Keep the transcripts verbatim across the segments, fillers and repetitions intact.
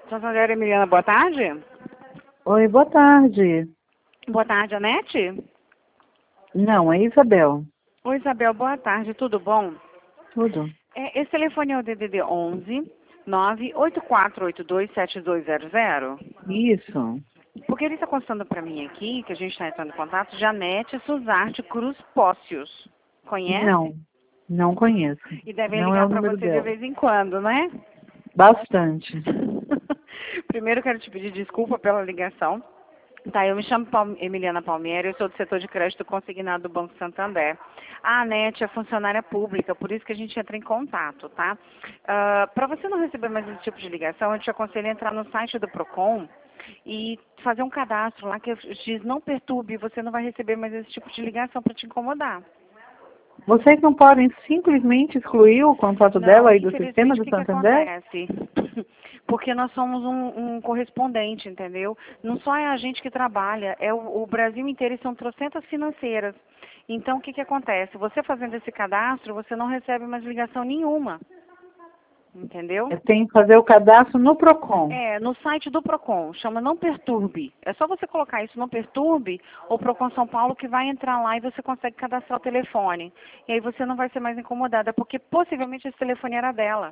Santander, Emiliana, boa tarde. Oi, boa tarde. Boa tarde, Anete. Não, é Isabel. Oi, Isabel, boa tarde, tudo bom? Tudo. É, esse telefone é o D D D onze nove oito quatro oito dois sete dois zero zero. Isso. Porque ele está constando para mim aqui, que a gente está entrando em contato, Janete Suzarte Cruz Pócios. Conhece? Não, não conheço. E devem Não é ligar o para número você de dela. vez em quando, né? Bastante. Primeiro, quero te pedir desculpa pela ligação. Tá, eu me chamo Palme- Emiliana Palmieri, eu sou do setor de crédito consignado do Banco Santander. A Anete é funcionária pública, por isso que a gente entra em contato, tá? Para você não receber mais esse tipo de ligação, eu te aconselho a entrar no site do Procon e fazer um cadastro lá que diz não perturbe, você não vai receber mais esse tipo de ligação para te incomodar. Vocês não podem simplesmente excluir o contato Não, dela aí do sistema infelizmente, o do que, que Santander? acontece? Porque nós somos um, um correspondente, entendeu? Não só é a gente que trabalha, é o, o Brasil inteiro e são trocentas financeiras. Então, o que, que acontece? Você fazendo esse cadastro, você não recebe mais ligação nenhuma, entendeu? Eu tenho que fazer o cadastro no Procon. É, no site do Procon, chama Não Perturbe. É só você colocar isso, Não Perturbe, ou Procon São Paulo, que vai entrar lá e você consegue cadastrar o telefone. E aí você não vai ser mais incomodada, porque possivelmente esse telefone era dela.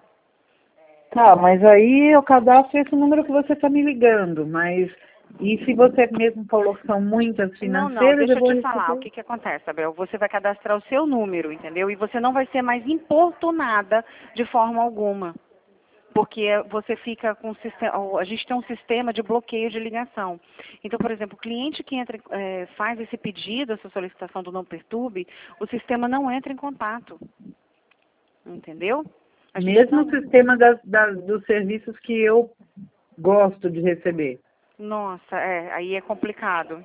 Tá, mas aí eu cadastro esse número que você está me ligando, mas... E se você mesmo falou que são muitas Não, não, financeiras, eu deixa eu vou te falar o receber... que, que acontece, Abel. Você vai cadastrar o seu número, entendeu? E você não vai ser mais importunada de forma alguma. Porque você fica com o sistema, a gente tem um sistema de bloqueio de ligação. Então, por exemplo, o cliente que entra, é, faz esse pedido, essa solicitação do Não Perturbe, o sistema não entra em contato. Entendeu? A gente Mesmo não... o sistema das, das, dos serviços que eu gosto de receber. Nossa, é, aí é complicado.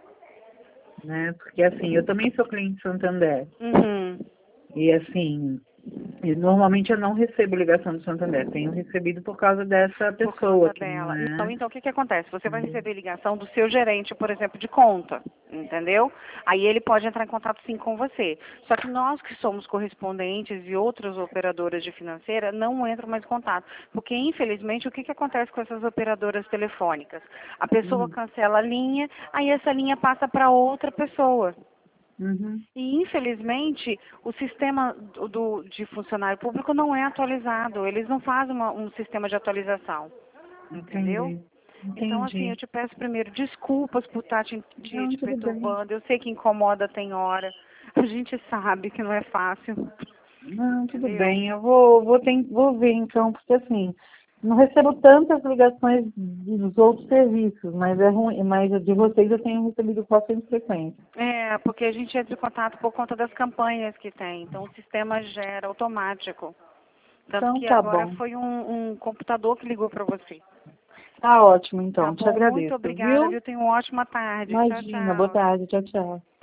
Né? Porque assim, eu também sou cliente Santander. Uhum. E assim, e normalmente eu não recebo ligação do Santander. Tenho recebido por causa dessa Por pessoa causa que não dela. é. Não, então o que, que acontece? Você vai receber ligação do seu gerente, por exemplo, de conta, entendeu? Aí ele pode entrar em contato sim com você. Só que nós que somos correspondentes e outras operadoras de financeira não entram mais em contato. Porque, infelizmente, o que, que acontece com essas operadoras telefônicas? A pessoa Uhum. cancela a linha, aí essa linha passa para outra pessoa. Uhum. E, infelizmente, o sistema do, do- de funcionário público não é atualizado. Eles não fazem uma- um sistema de atualização. Entendeu? Entendi. Então, assim, eu Entendi. te peço primeiro desculpas por estar te, te, Não, te tudo bem. perturbando. Eu sei que incomoda, tem hora. A gente sabe que não é fácil. Não, tudo Entendeu? bem. Eu vou, vou, ter, vou ver então, porque assim, não recebo tantas ligações dos outros serviços, mas é ruim, mas de vocês eu tenho recebido com bastante frequência. É, porque a gente entra em contato por conta das campanhas que tem. Então, o sistema gera automático. Tanto Então que tá agora bom. foi um, um computador que ligou para você. Tá ótimo, Tá então. Te bom? Muito agradeço, obrigada, viu? viu? Tenha uma ótima tarde. Tchau, Imagina. Boa tchau. tarde. Tchau, tchau.